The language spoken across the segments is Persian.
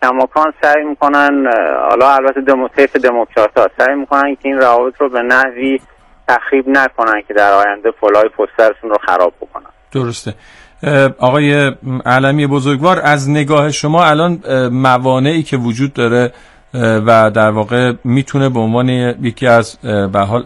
کماکان سعی میکنن، حالا البته دموکرات‌ها سعی میکنن که این روابط رو به نحوی تخریب نکنن که در آینده پلهای پشترشون رو خراب بکنن. درسته. آقای علمی بزرگوار، از نگاه شما الان موانعی که وجود داره و در واقع میتونه به عنوان یکی از به حال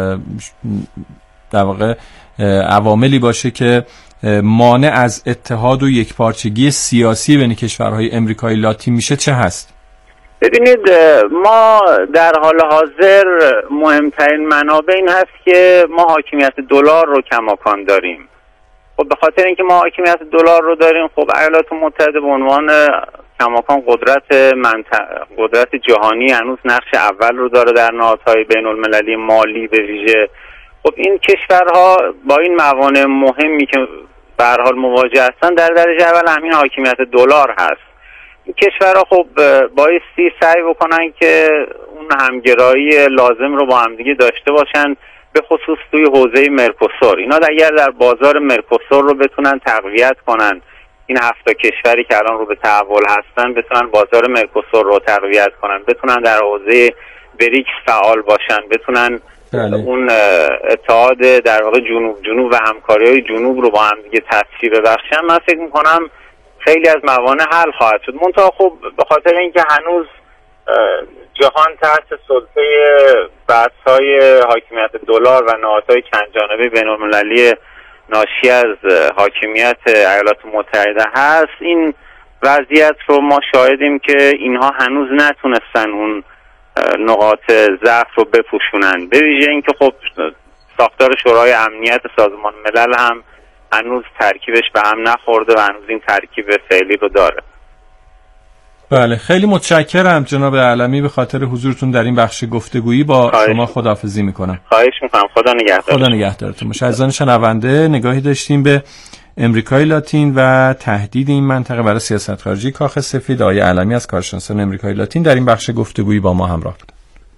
در واقع عواملی باشه که مانع از اتحاد و یکپارچگی سیاسی بین کشورهای امریکای لاتین میشه، چه هست؟ ببینید، ما در حال حاضر مهمترین منابع این هست که ما حاکمیت دلار رو کماکان داریم. خب به خاطر اینکه ما حاکمیت دلار رو داریم، خب ایالات متحده به عنوان کماکان قدرت جهانی هنوز نقش اول رو داره در نهادهای بین المللی مالی به ویژه. خب این کشورها با این موانع مهمی که به هر حال مواجه هستن، در درجه اول همین حاکمیت دلار هست. این کشورها خب بایستی سعی بکنن که اون همگرایی لازم رو با همدیگه داشته باشن، به خصوص توی حوزه مرکوسور. اینا اگر در بازار مرکوسور رو بتونن تقویت کنن، این 7 کشوری که الان رو به تحول هستن بتونن بازار مرکوسور رو تقویت کنن، بتونن در حوزه بریکس فعال باشن، بتونن اون اتحاد در واقع جنوب و همکاری‌های جنوب رو با هم دیگه تسهیل ببخشن، من فکر می‌کنم خیلی از موانع حل خواهد شد. منتها خب به خاطر اینکه هنوز جهان تحت سلطه بحث‌های حاکمیت دلار و نهادهای چندجانبه بین‌المللی ناشی از حاکمیت ایالات متحده هست، این وضعیت رو ما شاهدیم که اینها هنوز نتونستن اون نقاط ضعف رو بپوشونن، به ویژه اینکه خب ساختار شورای امنیت سازمان ملل هم هنوز ترکیبش به هم نخورده و هنوز این ترکیب فعلی رو داره. بله، خیلی متشکرم جناب علمی به خاطر حضورتون در این بخش گفتگویی. با شما خداحافظی میکنم. خواهش میکنم. خدا نگهدار. خدا نگهدارتون باشه. عزیزان شنونده، نگاهی داشتیم به امریکای لاتین و تهدید این منطقه برای سیاست خارجی کاخ سفید. آقای علمی از کارشناسان امریکای لاتین در این بخش گفتگویی با ما همراه بود.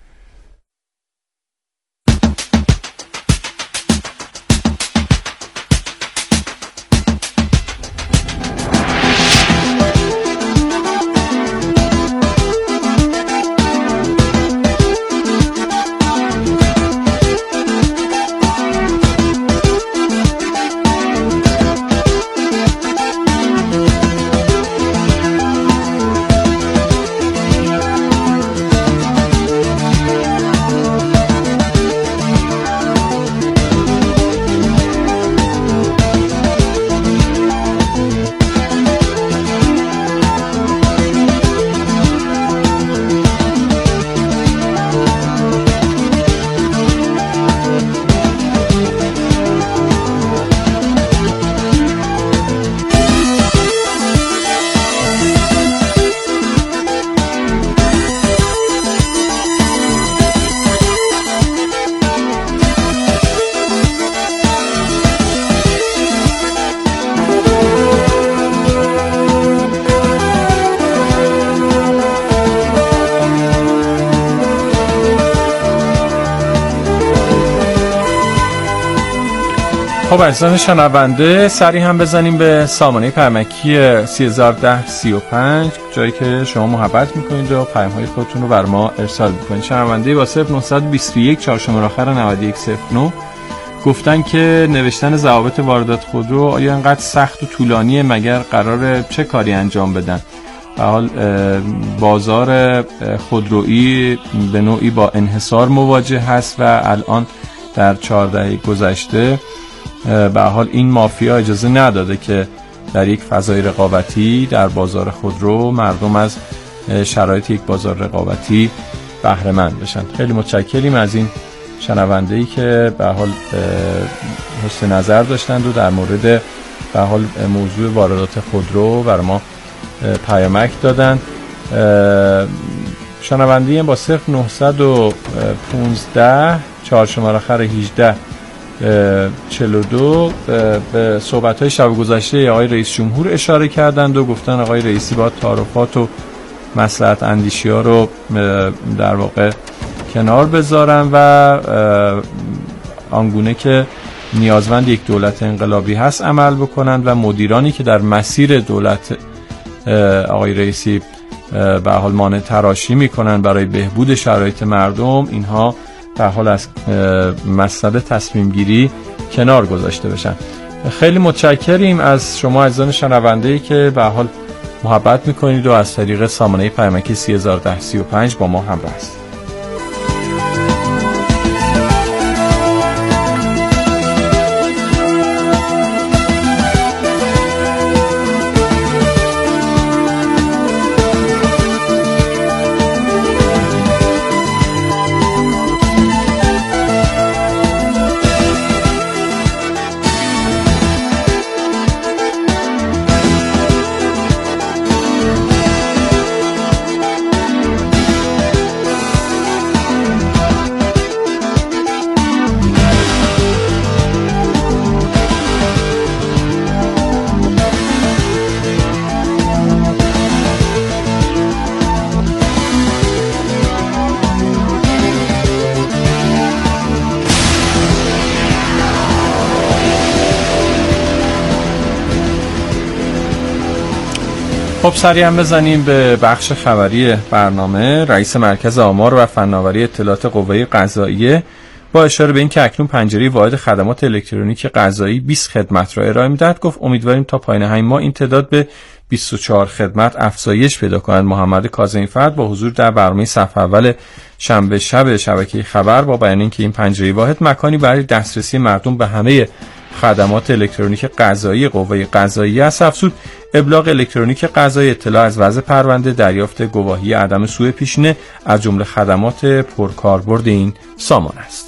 خب عزیزان شنونده، سری هم بزنیم به سامانه پیامکی 301035 جایی که شما محبت میکنید و پیام‌های خودتون رو بر ما ارسال میکنید. شنونده با 0921 4 شماره آخر 9109 گفتن که نوشتن ضوابط واردات خودرو آیا اینقدر سخت و طولانیه؟ مگر قراره چه کاری انجام بدن؟ به حال بازار خودرویی به نوعی با انحصار مواجه هست و الان در 4 دهه گذشته به حال این مافیا اجازه نداده که در یک فضای رقابتی در بازار خودرو مردم از شرایط یک بازار رقابتی بهره مند بشن. خیلی متشکریم از این شنونده‌ای که به حال حسن نظر داشتند و در مورد به حال موضوع واردات خودرو برای ما پیامک دادن. شنونده‌ای با 0915 4 شماره آخر 18 42 به صحبت‌های شب گذشته آقای رئیس جمهور اشاره کردند و گفتن آقای رئیسی باید تعارفات و مصلحت اندیشی‌ها رو در واقع کنار بذارن و آنگونه که نیازمند یک دولت انقلابی هست عمل بکنند و مدیرانی که در مسیر دولت آقای رئیسی به حال مانع تراشی میکنن برای بهبود شرایط مردم، اینها به حال از مسئله تصمیم گیری کنار گذاشته بشن. خیلی متشکریم از شما عزیزان شنونده‌ای که به حال محبت میکنید و از طریق سامانه پیامکی 301035 با ما همراه هستید. خب سریع هم بزنیم به بخش خبری برنامه. رئیس مرکز آمار و فناوری اطلاعات قوه قضاییه با اشاره به این که اکنون پنجره واحد خدمات الکترونیک قضایی 20 خدمت را ارائه می‌دهد گفت امیدواریم تا پایان همین ماه این تعداد به 24 خدمت افزایش پیدا کند. محمد کاظمی فرد با حضور در برنامه صف اول شنبه شب شبکه خبر با بیان اینکه این پنجره واحد مکانی برای دسترسی مردم به همه خدمات الکترونیک قضایی قوه قضاییه است، افزود ابلاغ الکترونیک قضایی، اطلاع از وضع پرونده، دریافت گواهی عدم سوء پیشینه از جمله خدمات پرکاربرد این سامان است.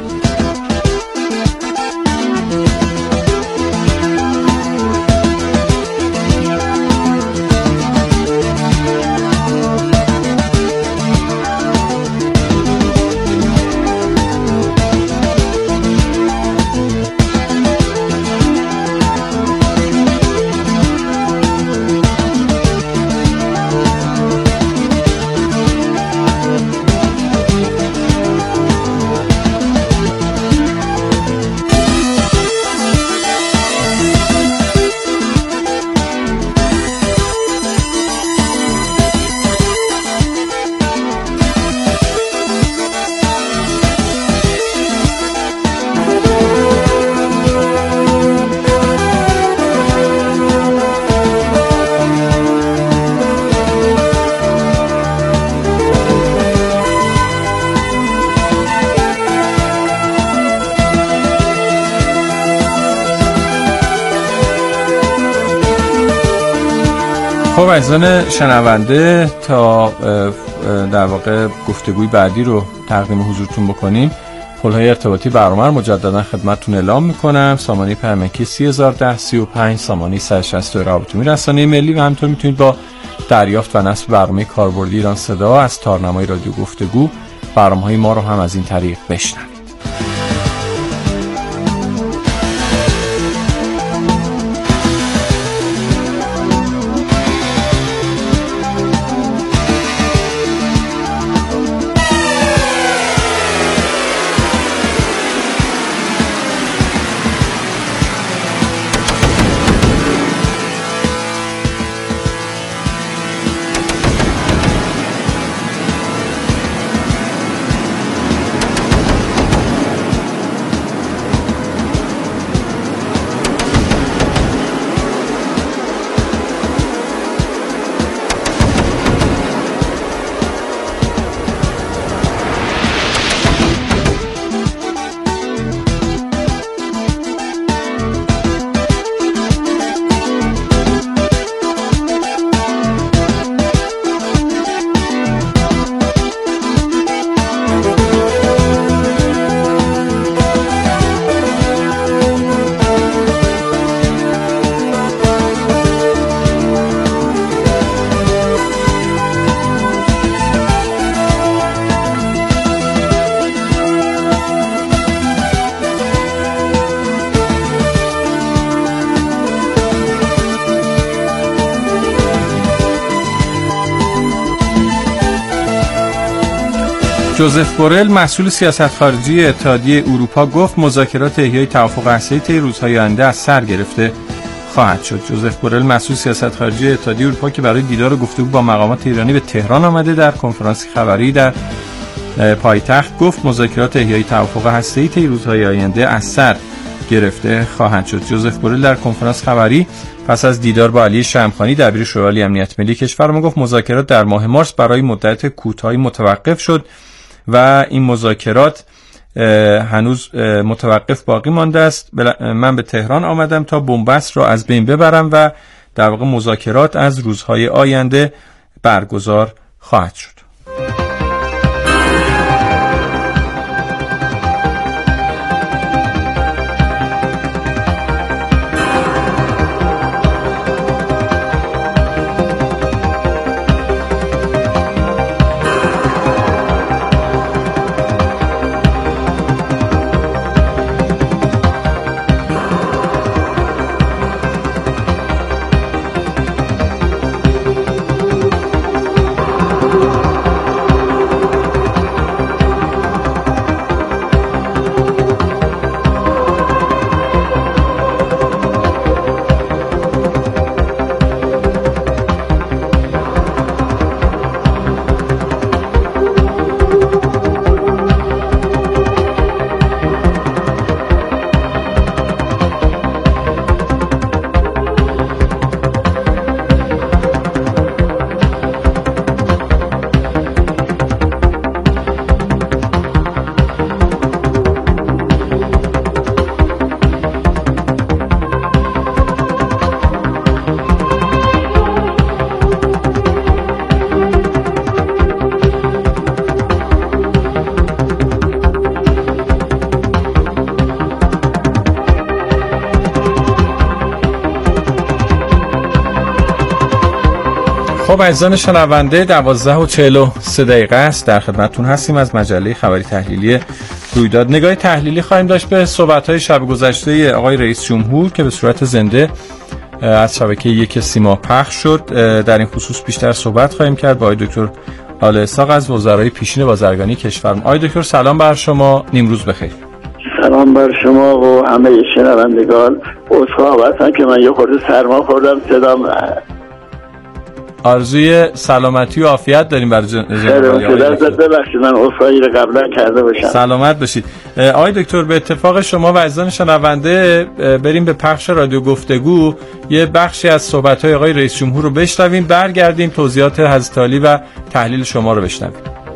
خب عزیزان شنونده، تا در واقع گفتگوی بعدی رو تقدیم حضورتون بکنیم، پل‌های ارتباطی برنامه رو مجددا خدمتتون اعلام میکنم. سامانه پیامکی 301035، سامانه 160 رابطه رسانه ملی و همینطور میتونید با دریافت و نصب برنامه کاربردی ایران صدا از تارنمای رادیو گفتگو برنامه‌های ما رو هم از این طریق بشنوید. جوزف بورل مسئول سیاست خارجی اتحادیه اروپا گفت مذاکرات احیای توافق هسته‌ای طی روزهای آینده از سر گرفته خواهد شد. جوزف بورل مسئول سیاست خارجی اتحادیه اروپا که برای دیدار و گفتگو با مقامات ایرانی به تهران آمده، در کنفرانسی خبری در پایتخت گفت مذاکرات احیای توافق هسته‌ای طی روزهای آینده از سر گرفته خواهند شد. جوزف بورل در کنفرانس خبری پس از دیدار با علی شمخانی دبیر شورای امنیت ملی کشور گفت مذاکرات در ماه مارس برای مدت کوتاهی متوقف شد و این مذاکرات هنوز متوقف باقی مانده است. من به تهران آمدم تا بنبست را از بین ببرم و در واقع مذاکرات از روزهای آینده برگزار خواهد شد. خب عزیزان شنونده 12:43 است، در خدمتتون هستیم از مجله خبری تحلیلی رویداد. نگاه تحلیلی خواهیم داشت به صحبت‌های شب گذشته آقای رئیس جمهور که به صورت زنده از شبکه یک سیما پخش شد. در این خصوص بیشتر صحبت خواهیم کرد با آقای دکتر آل اسحاق از وزرای پیشین بازرگانی کشور. آقای دکتر سلام بر شما، نیمروز بخیر. سلام بر شما و همه شنوندگان. عذرخواهم هستم که من یه خورده سرما خوردم، صدام آرزوی سلامتی و عافیت داریم برای جناب عالی. ببخشید من عذرخواهی رو قبلا کرده باشم. سلامت باشید. آقای دکتر به اتفاق شما و عزیزان شنونده بریم به پخش رادیو گفتگو، یه بخشی از صحبت‌های آقای رئیس جمهور رو بشنویم، برگردیم توضیحات حضرت عالی و تحلیل شما رو بشنویم.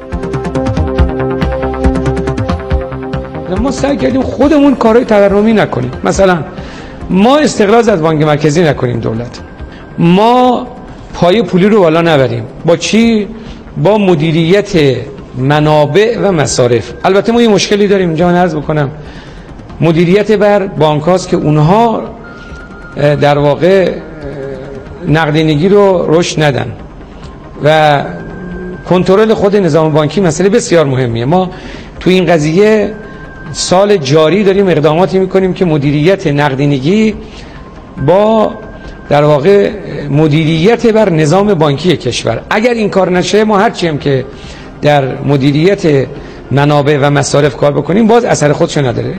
ما سعی کردیم خودمون کارهای تورمی نکنیم. مثلا ما استقراض از بانک مرکزی نکنیم، دولت ما پای پولی رو بالا نبریم. با چی؟ با مدیریت منابع و مصارف. البته ما یه مشکلی داریم اینجا، من عرض بکنم مدیریت بر بانک هاست که اونها در واقع نقدینگی رو رشد ندن و کنترل خود نظام بانکی مسئله بسیار مهمیه. ما تو این قضیه سال جاری داریم اقداماتی میکنیم که مدیریت نقدینگی با در واقع مدیریت بر نظام بانکی کشور، اگر این کار نشه ما هرچی هم که در مدیریت منابع و مصارف کار بکنیم باز اثر خودشو نداره.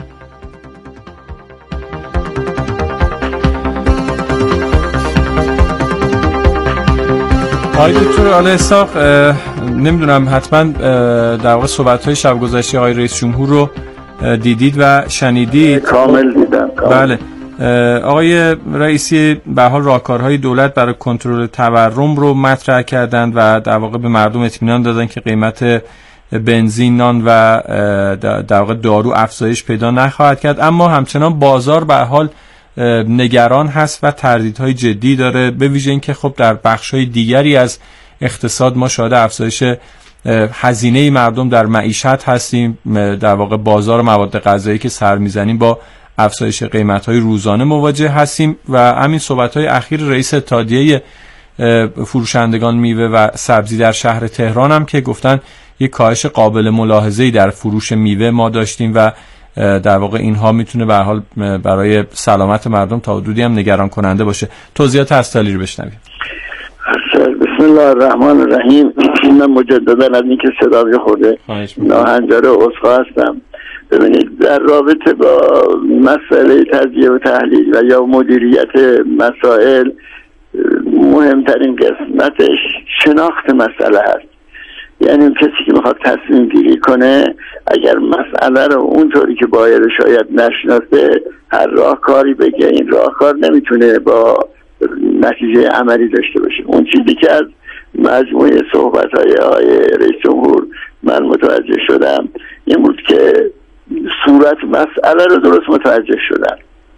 آقای دکتر آل اسحاق، نمیدونم حتما در واقع صحبت‌های شب گذشته آقای رئیس جمهور رو دیدید و شنیدید. کامل دیدم. بله. آقای رئیسی به حال راهکارهای دولت برای کنترل تورم رو مطرح کردند و در واقع به مردم اطمینان دادن که قیمت بنزین، نان و در واقع دارو افزایش پیدا نخواهد کرد، اما همچنان بازار به حال نگران هست و تردیدهای جدی داره، به ویژه اینکه خب در بخش‌های دیگری از اقتصاد ما شاهد افزایش هزینه مردم در معیشت هستیم. در واقع بازار مواد غذایی که سر میزنیم با افزایش قیمت‌های روزانه مواجه هستیم و همین صحبت‌های اخیر رئیس اتحادیه فروشندگان میوه و سبزی در شهر تهران هم که گفتن یک کاهش قابل ملاحظه‌ای در فروش میوه ما داشتیم و در واقع اینها میتونه به هر حال برای سلامت مردم تا حدودی هم نگران کننده باشه. توضیحات هستالی رو بشنویم. بسم الله الرحمن الرحیم. من مجددا از اینکه صدا خورده ناهنجار عذرخواه هستم. ببینید در رابطه با مسئله تجزیه و تحلیل و یا مدیریت مسائل مهمترین قسمتش شناخت مسئله هست. یعنی کسی که میخواد تصمیم گیری کنه اگر مسئله رو اونطوری که باید شاید نشناسه هر راهکاری بگه، این راهکار نمیتونه با نتیجه عملی داشته باشه. اون چیزی که از مجموعه صحبت‌های رئیس جمهور من متوجه شدم این بود که صورت مسئله رو درست متوجه شدن.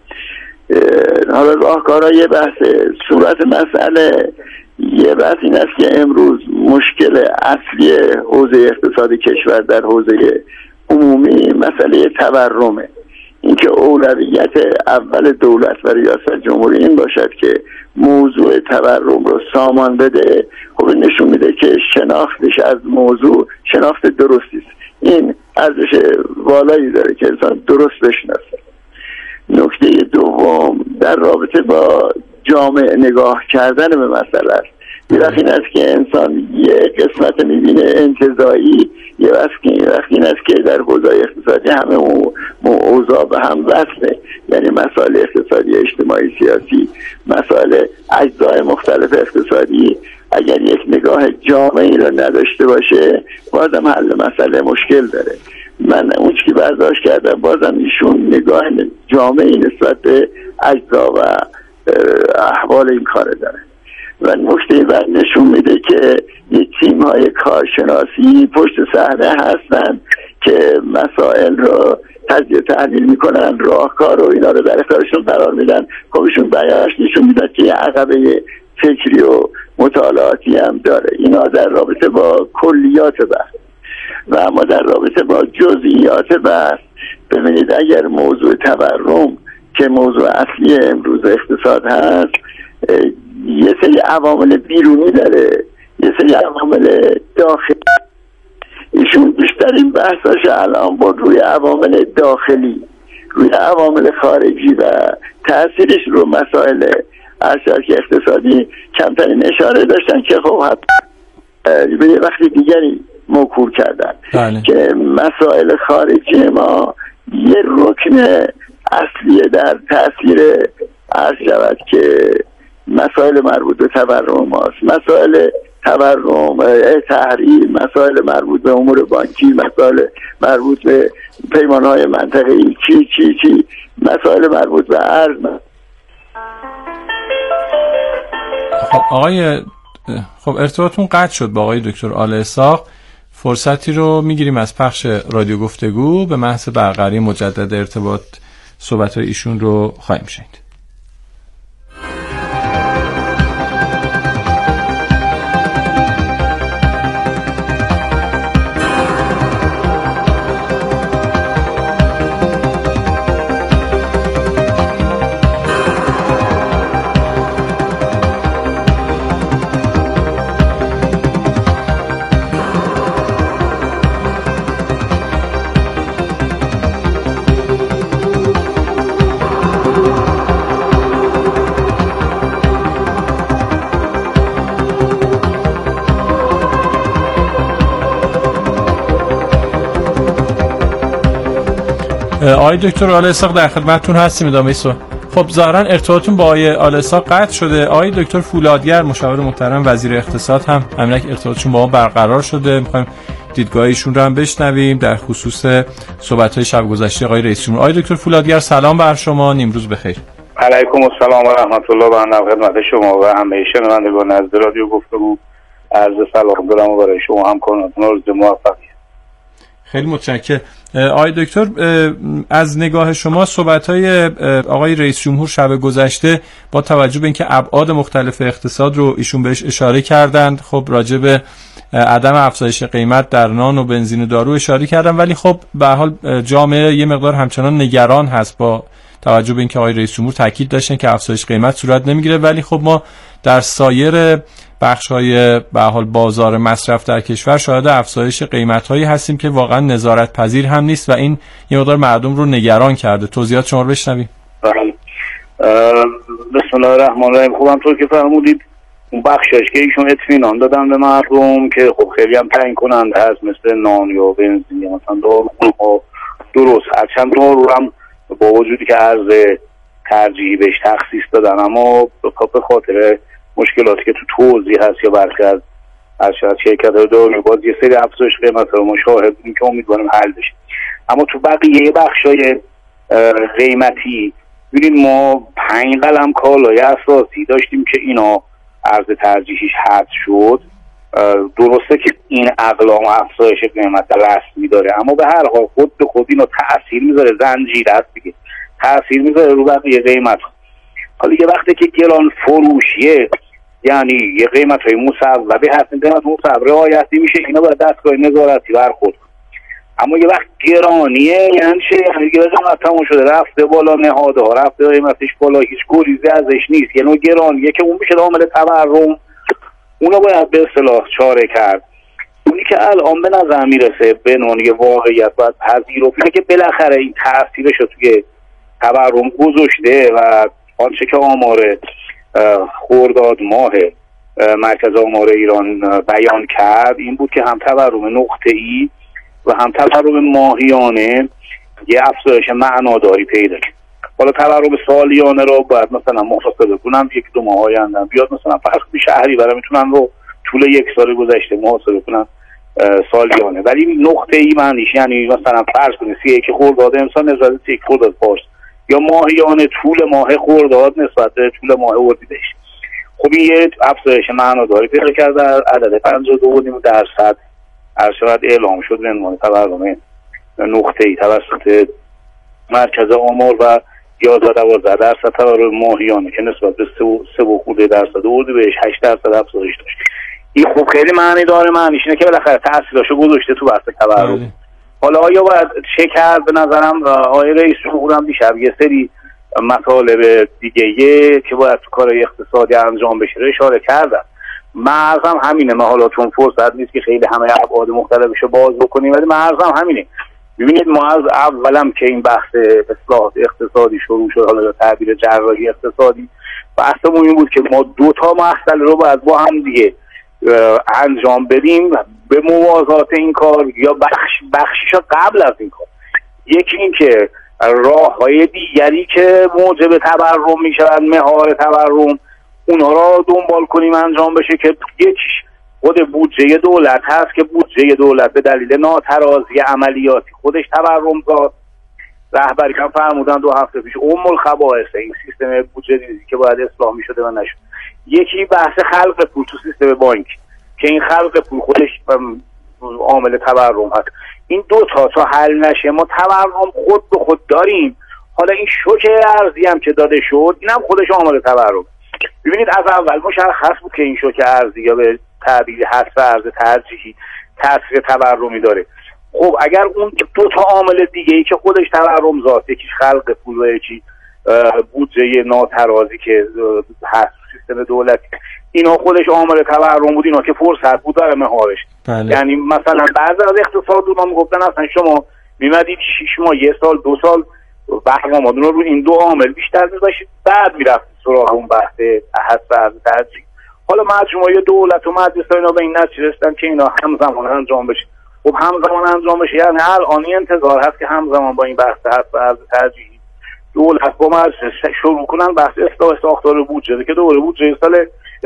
حالا راهکارهای بحث صورت مسئله، یه بحث این است که امروز مشکل اصلی حوزه اقتصادی کشور در حوزه عمومی مسئله تورمه. اینکه اولویت اول دولت و ریاست جمهوری این باشد که موضوع تورم رو سامان بده، خب نشون میده که شناختش از موضوع شناخت درستی است. این ارزش والایی داره که انسان درست بشناسه. نکته دوم در رابطه با جامع نگاه کردن به مسئله است. یه وقت این است که انسان یه قسمت میبینه انتزاعی، یه وقت این است که در حوزه اقتصادی همه اوضاع به هم وصله. یعنی مسائل اقتصادی، اجتماعی، سیاسی، مسائل اجزای مختلف اقتصادی اگر یک نگاه جامعی رو نداشته باشه بازم حل مسئله مشکل داره. من اون چیزی برداشت کردم بازم ایشون نگاه جامعی نسبت به اجزا و احوال این کار داره. و نکته بعد نشون میده که یک تیم های کارشناسی پشت صحنه هستن که مسائل رو تجزیه تحلیل میکنن، راهکار رو اینا رو در اختیارشون قرار میدن. خودشون بیانش نشون میدن که یه عقبه فکری و مطالعاتی هم داره. اینا در رابطه با کلیات بحث. و اما در رابطه با جزئیات بحث، ببینید اگر موضوع تورم که موضوع اصلی امروز اقتصاد هست یه سری عوامل بیرونی داره، یه سری عوامل داخلی. ایشون بیشترین بحثاش الان بود روی عوامل داخلی، روی عوامل خارجی و تأثیرش رو مسائل ارشد اقتصادی کمترین اشاره داشتن که خب به یه وقتی دیگری موکول کردن. بله. که مسائل خارجی ما یه رکن اصلی در تأثیر عرض شود که مسائل مربوط به تورم هست، مسائل تورم، تحریم، مسائل مربوط به امور بانکی، مسائل مربوط به پیمانهای منطقه‌ای، چی مسائل مربوط به ارز. خب ارتباطتون قطع شد با آقای دکتر آل اسحاق. فرصتی رو میگیریم از پخش رادیو گفتگو به محض برقراری مجدد ارتباط صحبت‌های ایشون رو خواهیم شنید. آقای دکتر آل اسحاق در خدمتتون هستیم. ادامه صحبت. خب ظاهرا ارتباطتون با آقای آل اسحاق قطع شده. آقای دکتر فولادگر مشاور محترم وزیر اقتصاد هم همینک ارتباطشون با ما برقرار شده. می‌خوایم دیدگاه ایشون رو هم بشنویم در خصوص صحبت‌های شب گذشته آقای رئیس جمهور. آقای دکتر فولادگر سلام بر شما، نیمروز بخیر. علیکم السلام و رحمت الله. بنده خدمت شما و همه شنوندگان از رادیو گفتگو عرض سلام دارم و برای شما همکارانتون روز موفق. خیلی متشکرم. آقای دکتر از نگاه شما صحبت‌های آقای رئیس جمهور شب گذشته با توجه به اینکه ابعاد مختلف اقتصاد رو ایشون بهش اشاره کردند، خب راجع به عدم افزایش قیمت در نان و بنزین و دارو اشاره کردن، ولی خب به هر حال جامعه یه مقدار همچنان نگران هست با توجه به اینکه آقای رئیس جمهور تاکید داشتن که افزایش قیمت صورت نمیگیره، ولی خب ما در سایر بخش‌های به هر حال بازار مصرف در کشور شاهد افزایش قیمت‌هایی هستیم که واقعا نظارت پذیر هم نیست و این یه مقدار مردم رو نگران کرده. توضیحات شما رو بشنویم. بله. بسم الله الرحمن الرحیم. خب همونطور که فرمودید اون بخشش که ایشون اطمینان دادن به مردم که خب خیلی هم تعیین کننده هست، مثل نان یا بنزین یا مثلا دارو درست هرچند رو هم با وجودی که ارز ترجیحی بهش تخصیص دادن، اما به خاطر مشکلاتی که تو توزیع هست یا برخی از شرکت‌های دارایی باز یه سری افزایش قیمت رو مشاهده بودیم که امیدواریم حل بشه. اما تو بقیه بخشای قیمتی ببینید ما 5 قلم کالای اساسی داشتیم که اینا ارز ترجیحیش حذف شد. درسته که این اقلام افزایش قیمت رسمی داره، اما به هر حال خود به خود اینا تأثیر میذاره، زنجیره است دیگه، تأثیر میذاره رو بقیه قیمت. حالا یه وقتی که گران فروشیه، یعنی یه قیمت‌های مصوبه هست، قیمت مصوبه رعایتی میشه، اینا باید دستگاه نظارتی برخورد. اما یه وقت گرانیه یعنی چه؟ یعنی قیمت تموم شده رفته بالا، نهاده ها رفته قیمتش بالا، هیچ گریزی ازش نیست، یعنی گرانیه که اون میشه عامل تورم، اونو باید به اصطلاح چاره کرد. اونی که الان به نظر میرسه به نوعی واقعیت باید پذیرفته که بالاخره این تاثیرش رو توی تورم گذاشته و آنچه که آمار خرداد ماه مرکز آمار ایران بیان کرد این بود که هم تورم نقطه‌ای و هم تورم ماهیانه یه افزایش معناداری پیدا کرد. حالا تورم سالیانه رو باید مثلا محاسبه کنم، 1-2 ماه آینده بیاد مثلا فرض شهری برای میتونن رو طول 1 سال گذشته محاسبه کنم سالیانه، ولی نقطه‌ای معنیش یعنی مثلا فرض کنید 31 خرداد امسال نسبت به 31 خرداد پارس، یا ماهیانه طول ماه خرداد نسبت به طول ماه اردیبهشت. خب این یه افزایش معناداری پیدا کرد در عدد 52.5% ارشد اعلام شد به عنوان تورم نقطه‌ای توسط مرکز آمار و 11-12% تورم ماهیانه که نسبت به 3.3% اردیبهشت 8% افزایش داشت. این خب خیلی معنی داره، معنیش اینه که بالاخره تاثیراشو گذاشته تو بحث تورم. حالا آیا باید چه کرد؟ به نظرم آقای رئیس جمهور هم دیشب یه سری مطالب دیگه که باید تو کارهای اقتصادی انجام بشه اشاره کردن. مرزم همینه، ما حالا چون فرصت نیست که خیلی همه ابعاد مختلفشو باز بکنیم، ولی مرزم همینه. ببینید ما از اولم که این بحث اصلاحات اقتصادی شروع شد، حالا به تعبیر جراحی اقتصادی، بحثمون این بود که ما 2 مسئله رو باید با هم دیگه انجام بدیم به موازات این کار یا بخشیشا قبل از این کار. یکی این که راه‌های دیگری که موجب تورم میشن، مهار تورم، اونا را دنبال کنیم انجام بشه که یکیش خود بودجه دولت هست که بودجه دولت به دلیل ناترازی عملیاتی خودش تورم داد. رهبری هم فرمودن 2 هفته پیش الخبائث این سیستم بودجه ریزی که باید اصلاح می‌شده و نشد. یکی بحث خلق پول تو سیستم بانک که این خلق پول خودش عامل تورم هست. این 2 تا حل نشه ما تورم خود به خود داریم. حالا این شوک ارزی هم که داده شد اینم خودش عامل تورم. ببینید از اول مشخص بود که این شوک ارزی یا به تعبیر حذف ارز ترجیحی تاثیر تورمی داره. خب اگر اون 2 عامل دیگه ای که خودش تورم ذات، یکی خلق پول و یکی بودجه ناترازی که هست سیستم دولتی، اینا خودش عامل تورم بود، اینا که فرصت بود برای مهارش. یعنی مثلا بعضی از اقتصاددونا میگفتن اصلا شما میمدید 6 ماه 1 سال 2 سال برنامه‌تون رو این 2 عامل بیشتر می‌ذاشتید بعد می‌رفتید سراغ اون بحث حذف ارز ترجیحی. حالا مجموعه دولت و مجلس اینا به این نتیجه رسیدن که اینا همزمان انجام بشه. خب همزمان انجام بشه یعنی الان انتظار هست که همزمان با این بحث حذف ارز ترجیحی دولت با مجلس شروع کنن بحث اصلاح ساختار بودجه که دوره بودجه سال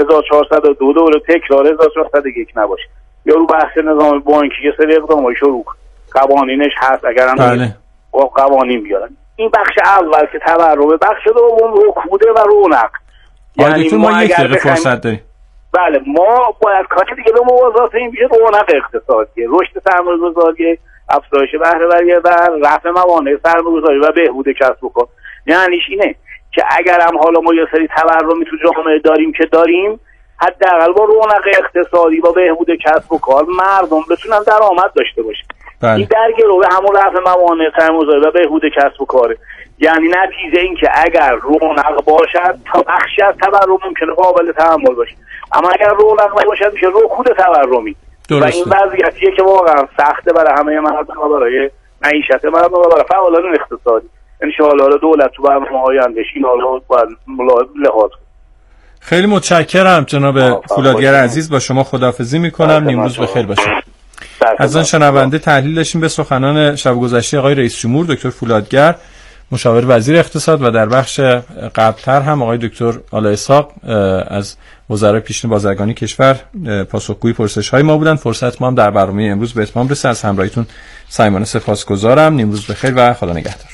1402 دوره تکرار 1401 نباشه، یا رو بحث نظام بانکی یه سری اقدامات شروع قوانینش هست اگر هم با قوانین بیارن. این بخش اول که تورم، بخش دوم رکوده و رونق. یعنی ما یک دقیقه فرصت داریم. بله ما باید کار دیگه به موازات این میشه رونق اقتصادی، رشد سرمایه‌گذاری، افزایش بهره وری و رفع موانع سرمایه‌گذاری و بهبود کسب و کار. یعنیش اینه که اگر هم حالا ما یه سری تورمی تو جامعه داریم که داریم، حداقل با رونق اقتصادی با بهبود کسب و کار مردم بتونن درآمد داشته باشن. این درگیرو به همون رفع موانع سرمایه‌گذاری و بهبود کسب و کاره. یعنی نتیجه این که اگر رونق باشد تا بخشی از تورم ممکنه قابل تحمل باشه، اما اگر رونق نباشد میشه رکود تورمی. و این وضعیتیه که واقعا سخته برای همه مردم، برای معیشت مردم و برای فعالان اقتصادی. ان شاء الله دولت تو برنامه آیندهش اینا رو باید لحاظ کنه. خیلی متشکرم جناب فولادگر عزیز، با شما خداحافظی میکنم. نیمروز بخیر باشه. از آن شنونده تحلیل داشتیم به سخنان شب گذشته آقای رئیس جمهور دکتر فولادگر، مشاور وزیر اقتصاد، و در بخش قبلتر هم آقای دکتر آلا اسحاق از وزرای پیشین بازرگانی کشور پاسخگوی پرسش‌های ما بودند. فرصت ما هم در برنامه امروز به اتمام رسید. از همراهیتون صمیمانه سپاسگزارم. نیمروز بخیر و خدا نگهدار.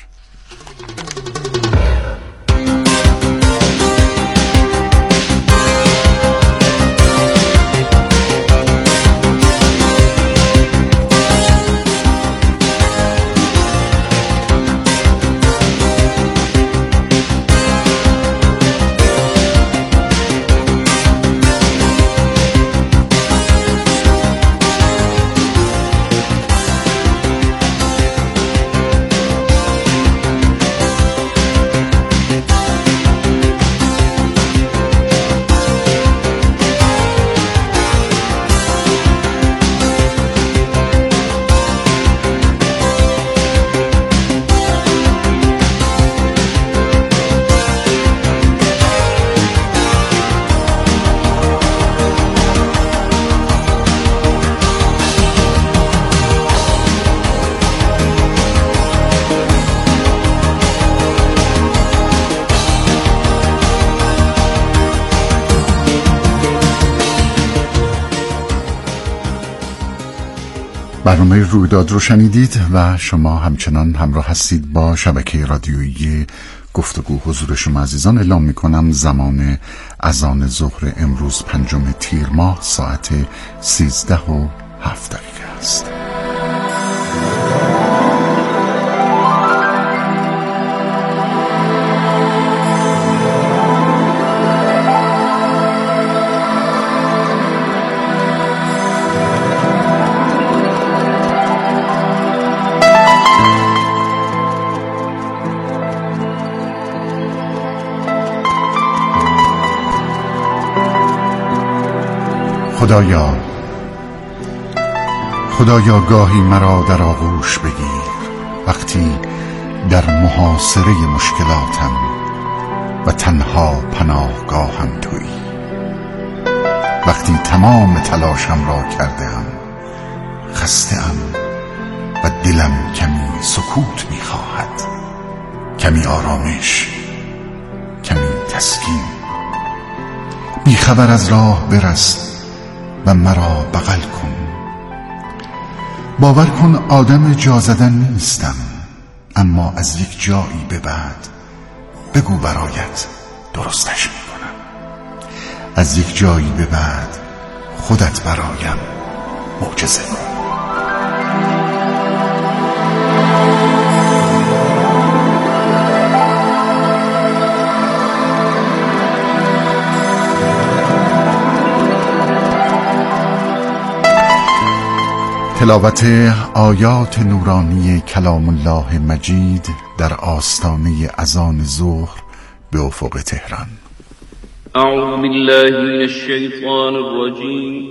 برنامه رویداد رو شنیدید و شما همچنان همراه هستید با شبکه رادیویی گفتگو. حضور شما عزیزان اعلام میکنم زمان اذان ظهر امروز 5 تیر ماه ساعت 13:07 است. خدایا گاهی مرا در آغوش بگیر وقتی در محاصره مشکلاتم و تنها پناهگاهم تویی، وقتی تمام تلاشم را کردم، خسته‌ام و دلم کمی سکوت می‌خواهد، کمی آرامش، کمی تسکین. بیخبر از راه برس و مرا بغل کن. باور کن آدم جا زدن نیستم، اما از یک جایی به بعد بگو برایت درستش میکنم. از یک جایی به بعد خودت برایم معجزه کن. تلاوت آیات نورانی کلام الله مجید در آستانه اذان ظهر به افق تهران. اعوذ بالله من الشیطان الرجیم.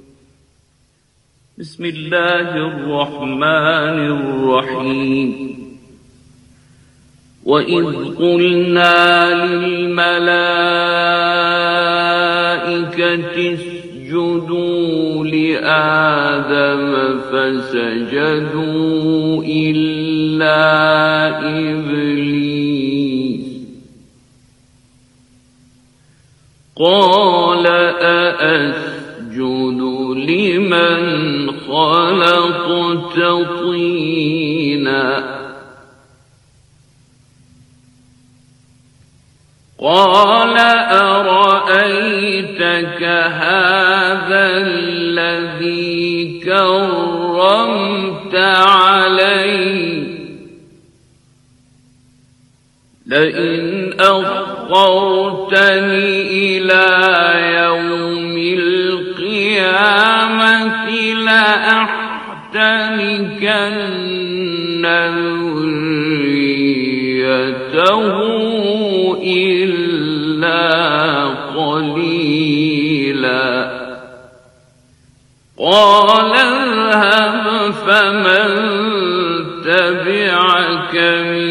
بسم الله الرحمن الرحیم. وَإِذْ قُلْنَا لِلْمَلَائِكَةِ اسْجُدُوا لِآدَمَ فَسَجَدُوا إِلَّا إِبْلِيسَ قَالَ أَأَسْجُدُ لِمَنْ خَلَقْتَ طِينًا قال أرأيتك هذا الذي كرمت علي لئن أخرتني إلى يوم القيامة لأحتنكن ذريته إلا قليلا قال اذهب فمن تبعك من